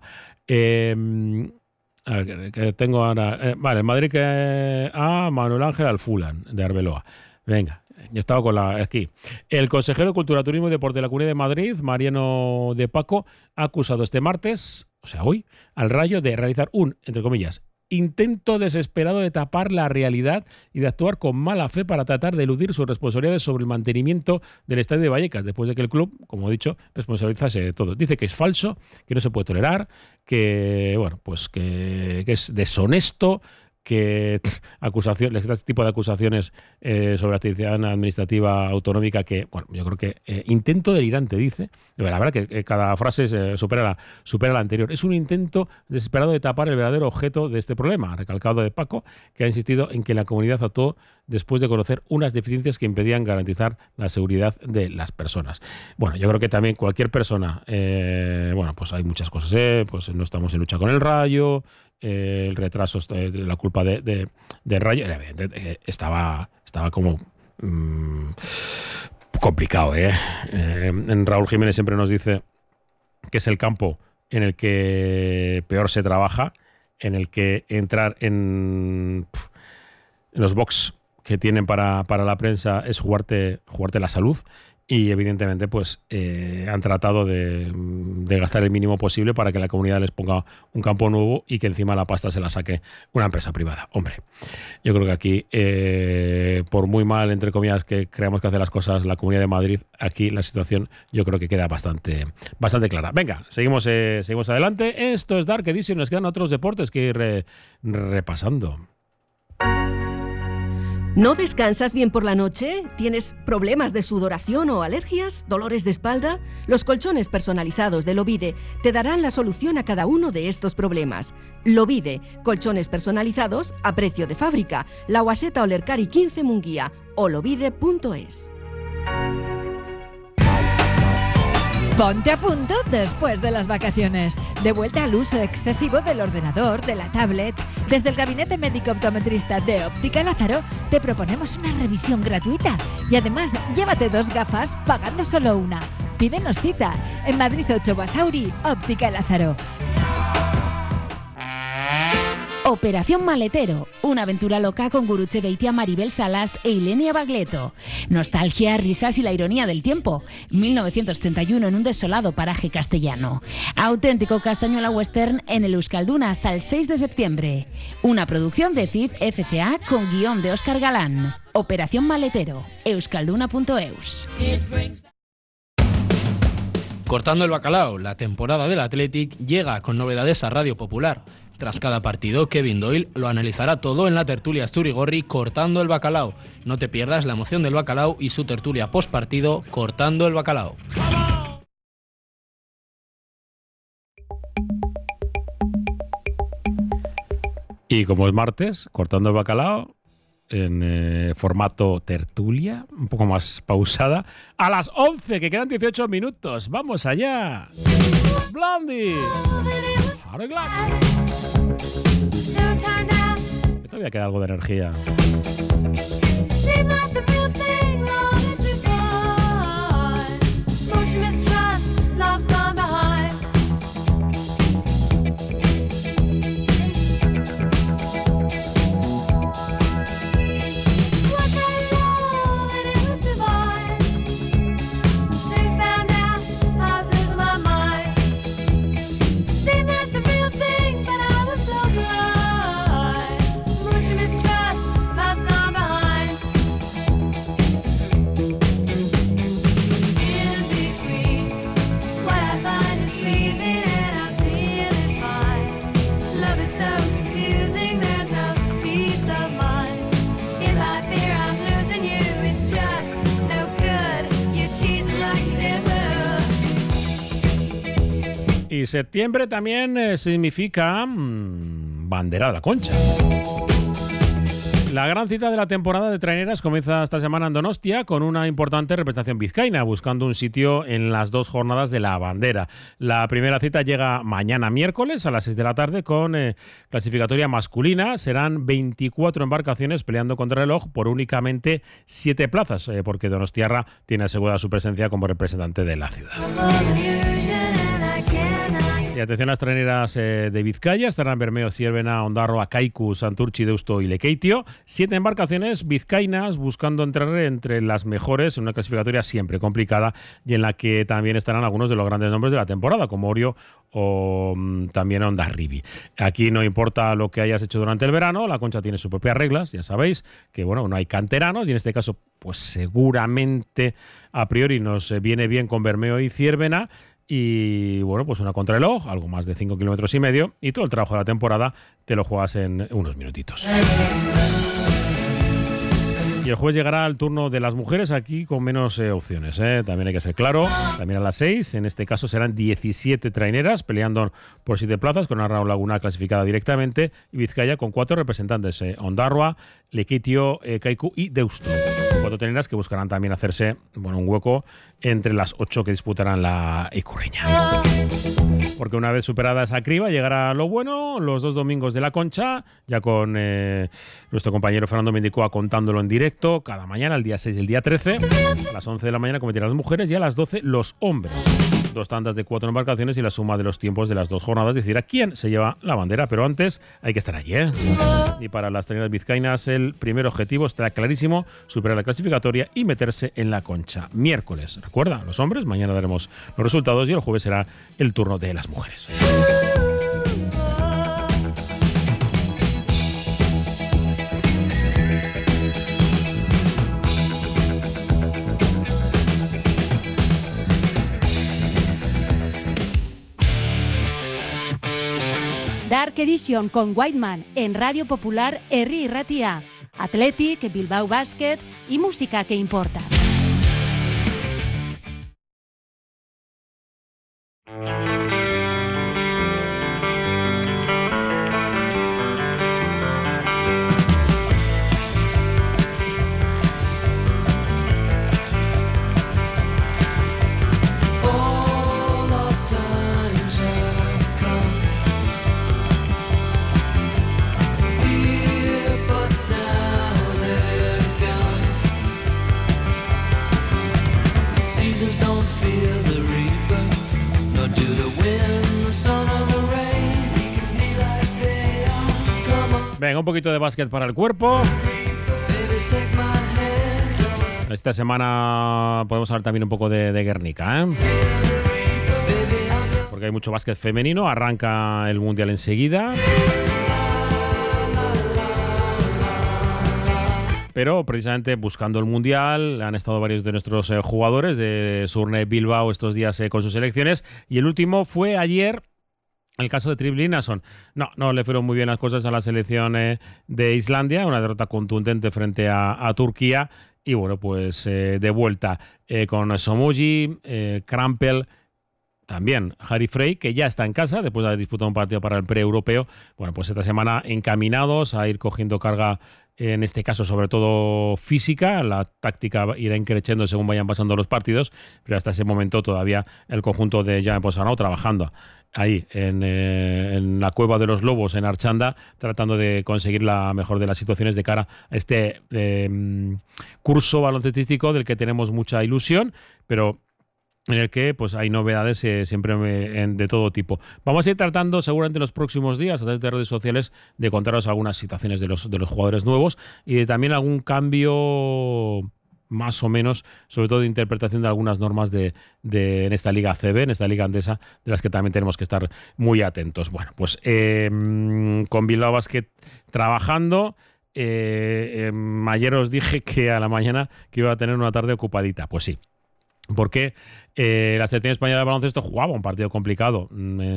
A ver, que tengo ahora... vale, Madrid que a Manuel Ángel al Fulham de Arbeloa. Venga. Yo estaba aquí. El consejero de Cultura, Turismo y Deporte de la Comunidad de Madrid, Mariano de Paco, ha acusado este martes, o sea hoy, al Rayo de realizar un, entre comillas, intento desesperado de tapar la realidad y de actuar con mala fe para tratar de eludir sus responsabilidades sobre el mantenimiento del estadio de Vallecas, después de que el club, como he dicho, responsabilizase de todo. Dice que es falso, que no se puede tolerar, que es deshonesto, que este tipo de acusaciones sobre la actividad administrativa autonómica que, bueno, yo creo que intento delirante, dice. La verdad que cada frase supera la anterior. Es un intento desesperado de tapar el verdadero objeto de este problema, ha recalcado de Paco, que ha insistido en que la comunidad actuó después de conocer unas deficiencias que impedían garantizar la seguridad de las personas. Bueno, yo creo que también cualquier persona, pues hay muchas cosas, pues no estamos en lucha con el Rayo, el retraso, la culpa del Rayo, evidentemente estaba como complicado, En Raúl Jiménez siempre nos dice que es el campo en el que peor se trabaja, en el que entrar en los box que tienen para la prensa es jugarte la salud. Y evidentemente pues han tratado de gastar el mínimo posible para que la comunidad les ponga un campo nuevo y que encima la pasta se la saque una empresa privada. Hombre, yo creo que aquí, por muy mal, entre comillas, que creamos que hace las cosas la Comunidad de Madrid, aquí la situación yo creo que queda bastante clara. Venga, seguimos adelante. Esto es Dark Edition, nos quedan otros deportes que ir repasando. ¿No descansas bien por la noche? ¿Tienes problemas de sudoración o alergias? ¿Dolores de espalda? Los colchones personalizados de Lovide te darán la solución a cada uno de estos problemas. Lovide, colchones personalizados a precio de fábrica. La Guaseta Olercari 15 Munguía o lovide.es. Ponte a punto después de las vacaciones. De vuelta al uso excesivo del ordenador, de la tablet. Desde el Gabinete Médico Optometrista de Óptica Lázaro te proponemos una revisión gratuita. Y además, llévate 2 gafas pagando solo una. Pídenos cita en Madrid 8 Basauri, Óptica Lázaro. Operación Maletero, una aventura loca con Gurutze Beitia, Maribel Salas e Ilenia Bagleto. Nostalgia, risas y la ironía del tiempo. 1981 en un desolado paraje castellano. Auténtico castañuela western en el Euskalduna hasta el 6 de septiembre. Una producción de CIF FCA con guión de Óscar Galán. Operación Maletero, euskalduna.eus. Cortando el bacalao, la temporada del Athletic llega con novedades a Radio Popular. Tras cada partido, Kevin Doyle lo analizará todo en la tertulia Asturigorri Cortando el Bacalao. No te pierdas la emoción del bacalao y su tertulia postpartido Cortando el Bacalao. Y como es martes, Cortando el Bacalao en formato tertulia, un poco más pausada, a las 11, que quedan 18 minutos. ¡Vamos allá! Blondie, Hourglass. Que todavía queda algo de energía. Y septiembre también significa bandera de la Concha. La gran cita de la temporada de traineras comienza esta semana en Donostia con una importante representación vizcaína, buscando un sitio en las 2 jornadas de la bandera. La primera cita llega mañana miércoles a las 6 de la tarde con clasificatoria masculina. Serán 24 embarcaciones peleando contra el reloj por únicamente 7 plazas, porque Donostiarra tiene asegurada su presencia como representante de la ciudad. Y atención a las traineras de Vizcaya, estarán Bermeo, Zierbena, Ondarroa, Kaiku, Santurtzi, Deusto y Lekeitio. 7 embarcaciones vizcaínas buscando entrar entre las mejores en una clasificatoria siempre complicada y en la que también estarán algunos de los grandes nombres de la temporada, como Orio o también Ondarribi. Aquí no importa lo que hayas hecho durante el verano, la Concha tiene sus propias reglas, ya sabéis que bueno, no hay canteranos y en este caso pues seguramente a priori nos viene bien con Bermeo y Zierbena. Y bueno, pues una contrarreloj, algo más de 5,5 kilómetros, y todo el trabajo de la temporada te lo juegas en unos minutitos. Y el jueves llegará el turno de las mujeres aquí con menos opciones, también hay que ser claro. También a las 6, en este caso serán 17 traineras peleando por 7 plazas, con Arrao Laguna clasificada directamente y Vizcaya con 4 representantes, Ondarroa, Lekeitio, Kaiku y Deusto. 4 traineras que buscarán también hacerse un hueco entre las 8 que disputarán la Icurreña. Porque una vez superada esa criba llegará lo bueno, los 2 domingos de la Concha, ya con nuestro compañero Fernando Mendicoa contándolo en directo cada mañana, el día 6 y el día 13. A las 11 de la mañana cometerán las mujeres y a las 12 los hombres. 2 tandas de 4 embarcaciones y la suma de los tiempos de las 2 jornadas decidirá quién se lleva la bandera, pero antes hay que estar allí, ¿eh? Y para las trineras vizcaínas el primer objetivo está clarísimo: superar la clasificatoria y meterse en la concha. Miércoles, recuerda, los hombres, mañana daremos los resultados y el jueves será el turno de las mujeres. Dark Edition con Whiteman en Radio Popular Herri y Ratia. Athletic, Bilbao Basket y música que importa. Venga, un poquito de básquet para el cuerpo. Esta semana podemos hablar también un poco de Guernica, ¿eh? Porque hay mucho básquet femenino. Arranca el Mundial enseguida. Pero precisamente buscando el Mundial han estado varios de nuestros jugadores de Surne Bilbao estos días con sus selecciones. Y el último fue ayer. El caso de Trip Linnason. No le fueron muy bien las cosas a la selección de Islandia, una derrota contundente frente a Turquía, y bueno, pues de vuelta con Somoji, Krampel, también Harry Frey, que ya está en casa después de haber disputado un partido para el pre-europeo. Bueno, pues esta semana encaminados a ir cogiendo carga, en este caso sobre todo física. La táctica irá increciendo según vayan pasando los partidos, pero hasta ese momento todavía el conjunto de Jaume Possanau trabajando ahí en la Cueva de los Lobos en Archanda, tratando de conseguir la mejor de las situaciones de cara a este curso baloncestístico del que tenemos mucha ilusión, pero en el que pues hay novedades siempre de todo tipo. Vamos a ir tratando seguramente en los próximos días a través de redes sociales de contaros algunas situaciones de los jugadores nuevos y de también algún cambio más o menos, sobre todo de interpretación de algunas normas en esta Liga ACB, en esta Liga Andesa, de las que también tenemos que estar muy atentos. Bueno, pues con Bilbao Basket trabajando. Ayer os dije que a la mañana que iba a tener una tarde ocupadita. Pues sí, porque la selección española de baloncesto jugaba un partido complicado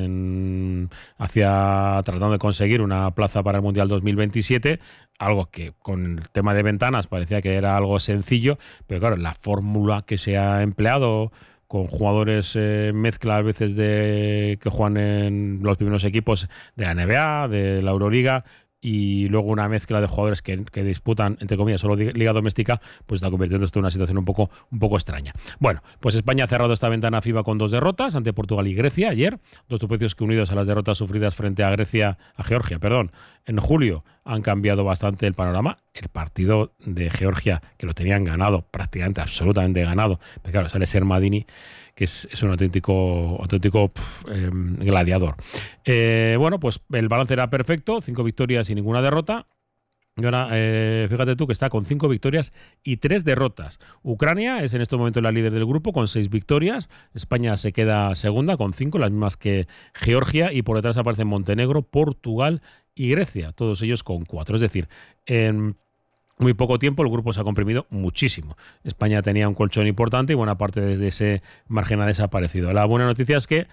tratando de conseguir una plaza para el Mundial 2027, algo que con el tema de ventanas parecía que era algo sencillo, pero claro, la fórmula que se ha empleado con jugadores mezcla a veces que juegan en los primeros equipos de la NBA, de la Euroliga, y luego una mezcla de jugadores que disputan, entre comillas, solo liga doméstica, pues está convirtiendo esto en una situación un poco extraña. Bueno, pues España ha cerrado esta ventana FIBA con 2 derrotas ante Portugal y Grecia ayer, 2 tropiezos que unidos a las derrotas sufridas frente a Georgia, en julio, han cambiado bastante el panorama. El partido de Georgia, que lo tenían ganado, prácticamente absolutamente ganado, pero claro, sale Sermadini, que es un auténtico gladiador. Bueno, pues el balance era perfecto, 5 victorias y ninguna derrota. Y ahora, fíjate tú que está con 5 victorias y 3 derrotas. Ucrania es en este momento la líder del grupo con 6 victorias. España se queda segunda con 5, las mismas que Georgia. Y por detrás aparecen Montenegro, Portugal y Grecia, todos ellos con 4. Es decir, en muy poco tiempo el grupo se ha comprimido muchísimo. España tenía un colchón importante y buena parte de ese margen ha desaparecido. La buena noticia es que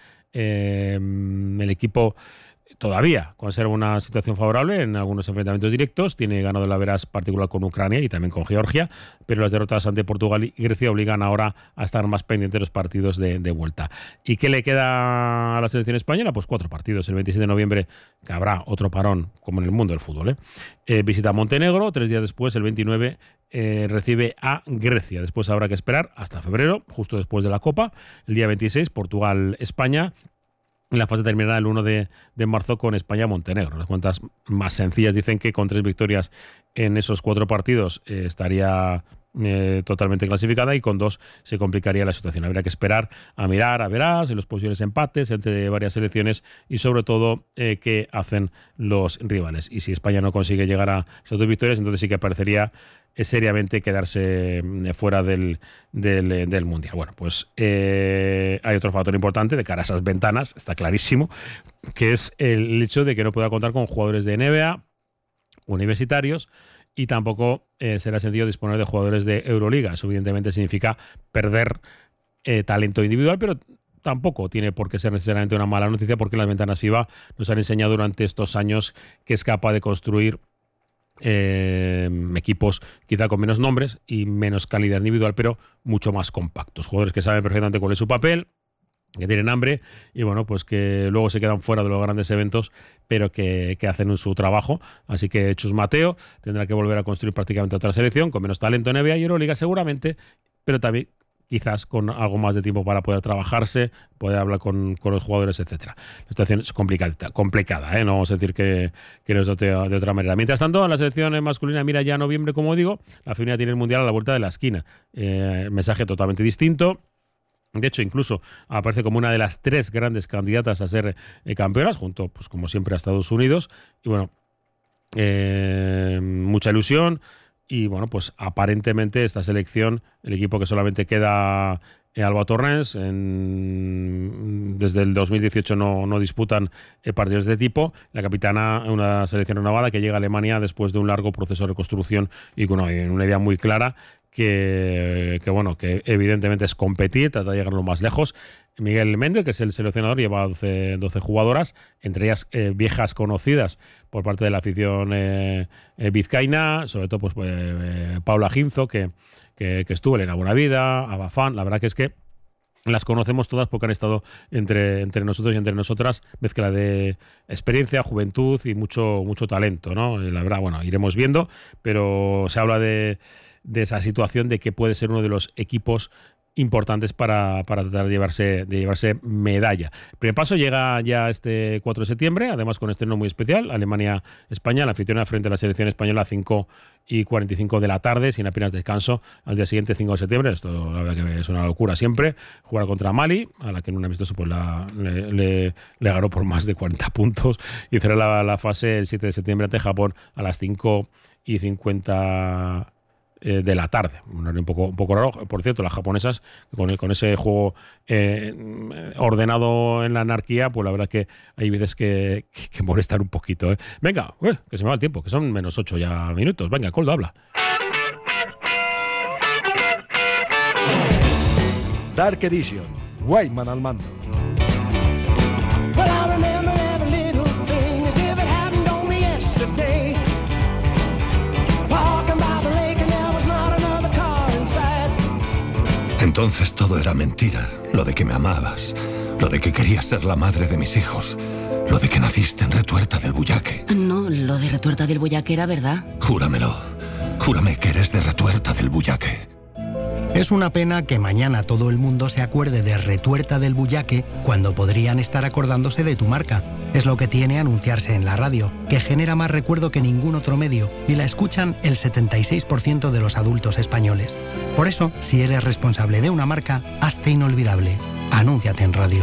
el equipo todavía conserva una situación favorable en algunos enfrentamientos directos, tiene ganado el average particular con Ucrania y también con Georgia, pero las derrotas ante Portugal y Grecia obligan ahora a estar más pendientes de los partidos de vuelta. ¿Y qué le queda a la selección española? Pues 4 partidos. El 27 de noviembre, que habrá otro parón, como en el mundo del fútbol, visita a Montenegro, 3 días después, el 29, recibe a Grecia. Después habrá que esperar hasta febrero, justo después de la Copa, el día 26, Portugal-España. La fase terminará el 1 de marzo con España-Montenegro. Las cuentas más sencillas dicen que con 3 victorias en esos 4 partidos estaría totalmente clasificada, y con 2 se complicaría la situación. Habría que esperar a mirar, a ver los posibles empates entre varias selecciones y sobre todo qué hacen los rivales. Y si España no consigue llegar a esas 2 victorias, entonces sí que parecería seriamente quedarse fuera del Mundial. Bueno, pues hay otro factor importante de cara a esas ventanas, está clarísimo, que es el hecho de que no pueda contar con jugadores de NBA, universitarios, y tampoco será sencillo disponer de jugadores de Euroliga. Eso evidentemente significa perder talento individual, pero tampoco tiene por qué ser necesariamente una mala noticia, porque las ventanas FIBA nos han enseñado durante estos años que es capaz de construir equipos quizá con menos nombres y menos calidad individual, pero mucho más compactos. Jugadores que saben perfectamente cuál es su papel, que tienen hambre y bueno, pues que luego se quedan fuera de los grandes eventos, pero que hacen su trabajo. Así que Chus Mateo tendrá que volver a construir prácticamente otra selección con menos talento en NBA y Euroliga seguramente, pero también quizás con algo más de tiempo para poder trabajarse, poder hablar con los jugadores, etcétera. La situación es complicada, no vamos a decir que no es de otra manera. Mientras tanto, la selección masculina mira ya noviembre, como digo, la femenina tiene el Mundial a la vuelta de la esquina. Mensaje totalmente distinto. De hecho, incluso aparece como una de las 3 grandes candidatas a ser campeonas, junto, pues como siempre, a Estados Unidos. Y bueno, mucha ilusión. Y bueno, pues aparentemente esta selección, el equipo que solamente queda Alba Torrens, desde el 2018 no disputan partidos de tipo. La capitana, una selección renovada que llega a Alemania después de un largo proceso de reconstrucción y con una idea muy clara que evidentemente es competir, tratar de llegar lo más lejos. Miguel Méndez, que es el seleccionador, lleva 12 jugadoras, entre ellas viejas conocidas por parte de la afición vizcaína, sobre todo pues Paula Ginzo, que estuvo en Elena Buenavida, Abafán. La verdad que es que las conocemos todas porque han estado entre nosotros y entre nosotras, mezcla de experiencia, juventud y mucho talento, ¿no? La verdad, bueno, iremos viendo, pero se habla de esa situación de que puede ser uno de los equipos importantes para tratar de llevarse medalla. El primer paso llega ya este 4 de septiembre, además con estreno muy especial, Alemania-España, la anfitriona frente a la selección española a 5:45 de la tarde, sin apenas descanso, al día siguiente, 5 de septiembre. Esto la verdad que es una locura siempre. Jugar contra Mali, a la que en un amistoso pues le ganó por más de 40 puntos, y cerrar la fase el 7 de septiembre ante Japón a las 5:50 de la tarde. Un poco raro. Por cierto, las japonesas con ese juego ordenado en la anarquía, pues la verdad que hay veces que molestan un poquito. Venga, que se me va el tiempo, que son menos 8 ya minutos. Venga, Coldo, habla. Dark Edition, Whiteman al mando. Entonces todo era mentira. Lo de que me amabas, lo de que querías ser la madre de mis hijos, lo de que naciste en Retuerta del Bullaque. No, lo de Retuerta del Bullaque era verdad. Júramelo. Júrame que eres de Retuerta del Bullaque. Es una pena que mañana todo el mundo se acuerde de Retuerta del Bullaque cuando podrían estar acordándose de tu marca. Es lo que tiene anunciarse en la radio, que genera más recuerdo que ningún otro medio y la escuchan el 76% de los adultos españoles. Por eso, si eres responsable de una marca, hazte inolvidable. Anúnciate en radio.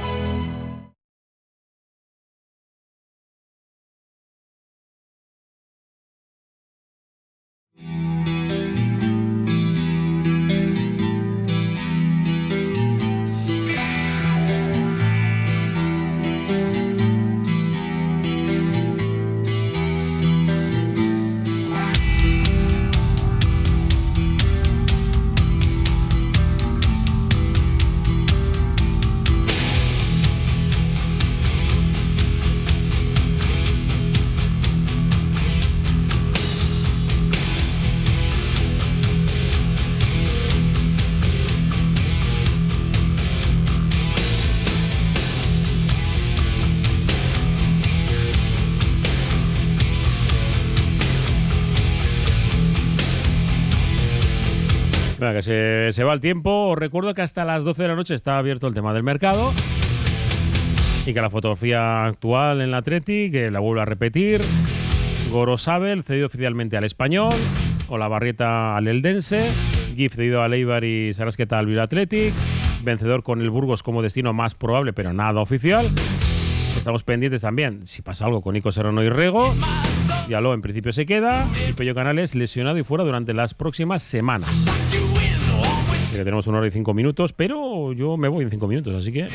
Venga, que se va el tiempo. Os recuerdo que hasta las 12 de la noche está abierto el tema del mercado y que la fotografía actual en la Athletic, que la vuelvo a repetir, Gorosabel cedido oficialmente al Español, Olavarrieta al Eldense, Gif cedido al Eibar y Sarasqueta al Bilbao Athletic, vencedor con el Burgos como destino más probable, pero nada oficial. Estamos pendientes también si pasa algo con Nico Serrano y Rego. Diallo en principio se queda y Pello Canales lesionado y fuera durante las próximas semanas. Así que tenemos 1 hora y 5 minutos, pero yo me voy en 5 minutos, así que...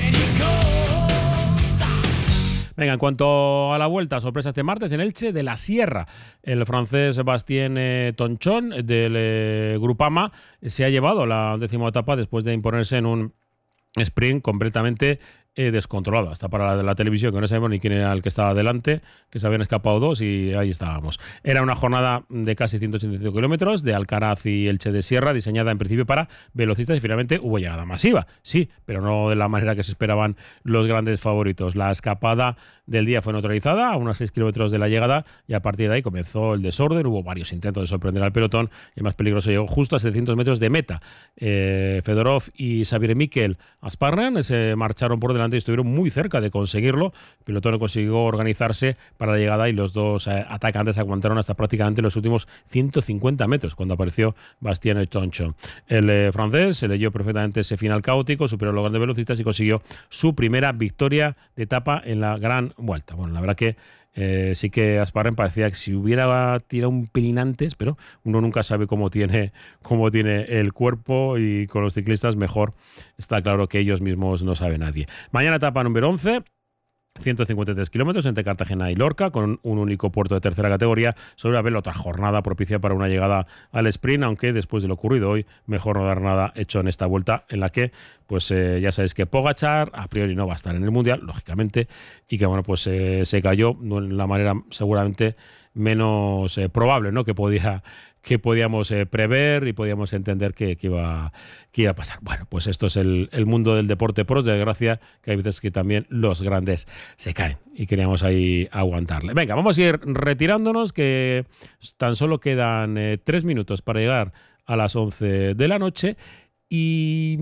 Venga, en cuanto a la vuelta, sorpresa este martes en Elche de la Sierra. El francés Bastien Tonchon del Groupama se ha llevado la 10ª etapa después de imponerse en un sprint completamente descontrolado. Hasta para la televisión, que no sabemos ni quién era el que estaba delante, que se habían escapado 2 y ahí estábamos. Era una jornada de casi 185 kilómetros de Alcaraz y Elche de Sierra, diseñada en principio para velocistas y finalmente hubo llegada masiva. Sí, pero no de la manera que se esperaban los grandes favoritos. La escapada del día fue neutralizada a unos 6 kilómetros de la llegada y a partir de ahí comenzó el desorden. Hubo varios intentos de sorprender al pelotón y el más peligroso llegó justo a 700 metros de meta. Fedorov y Xavier Mikel Asparren se marcharon por delante y estuvieron muy cerca de conseguirlo. El pelotón consiguió organizarse para la llegada y los dos atacantes aguantaron hasta prácticamente los últimos 150 metros cuando apareció Bastien Tonchon. El francés se leyó perfectamente ese final caótico, superó los grandes velocistas y consiguió su primera victoria de etapa en la gran vuelta. Bueno, la verdad que sí que Asparren parecía que si hubiera tirado un pelín antes, pero uno nunca sabe cómo tiene el cuerpo y con los ciclistas mejor está claro que ellos mismos no sabe nadie. Mañana etapa número 11. 153 kilómetros entre Cartagena y Lorca, con un único puerto de tercera categoría. Sobre haber otra jornada propicia para una llegada al sprint, aunque después de lo ocurrido hoy, mejor no dar nada hecho en esta vuelta, en la que pues ya sabéis que Pogačar a priori no va a estar en el Mundial, lógicamente, y que bueno, pues se cayó de la manera seguramente menos probable, ¿no?, que podíamos prever y podíamos entender que iba a pasar. Bueno, pues esto es el mundo del deporte por desgracia, que hay veces que también los grandes se caen y queríamos ahí aguantarle. Venga, vamos a ir retirándonos, que tan solo quedan 3 minutos para llegar a las 11 de la noche y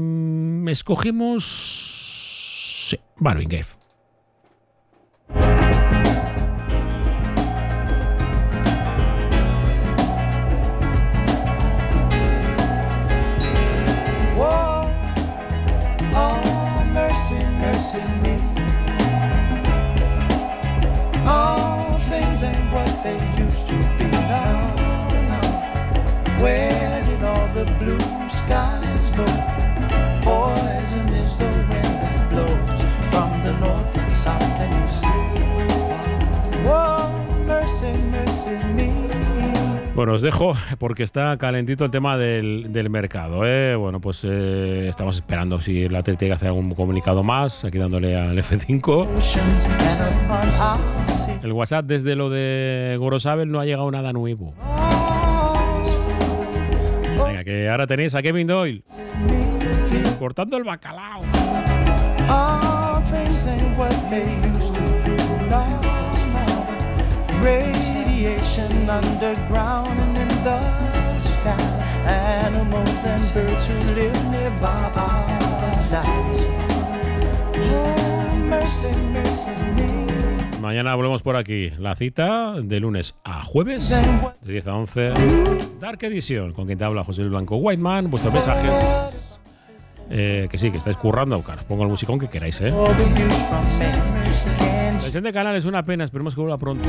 escogimos Marvin Gaye. All things ain't what they used to be now. Where did all the blue skies go? Poison is the wind that blows from the north and south and east. Oh, mercy, mercy me. Bueno, os dejo porque está calentito el tema del mercado, ¿eh? Bueno, pues estamos esperando si la Atlético hace algún comunicado más, aquí dándole al F5. El WhatsApp desde lo de Gorosabel no ha llegado nada nuevo. Venga, que ahora tenéis a Kevin Doyle cortando el bacalao. Radiation underground and in the sky. Animals and birds who live nearby our lives. Oh, mercy, mercy me. Mañana volvemos por aquí. La cita de lunes a jueves, de 10 a 11. Dark Edition, con quien te habla José Luis Blanco Whiteman. Vuestros mensajes. Que sí, que estáis currando. Claro, os pongo el musicón que queráis, ¿eh? La sesión de canal es una pena. Esperemos que vuelva pronto.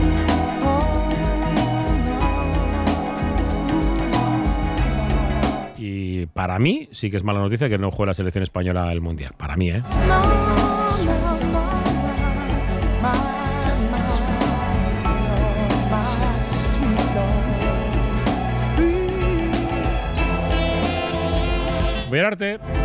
Y para mí sí que es mala noticia que no juegue la selección española al Mundial. Para mí, ¿eh? Voy a arte.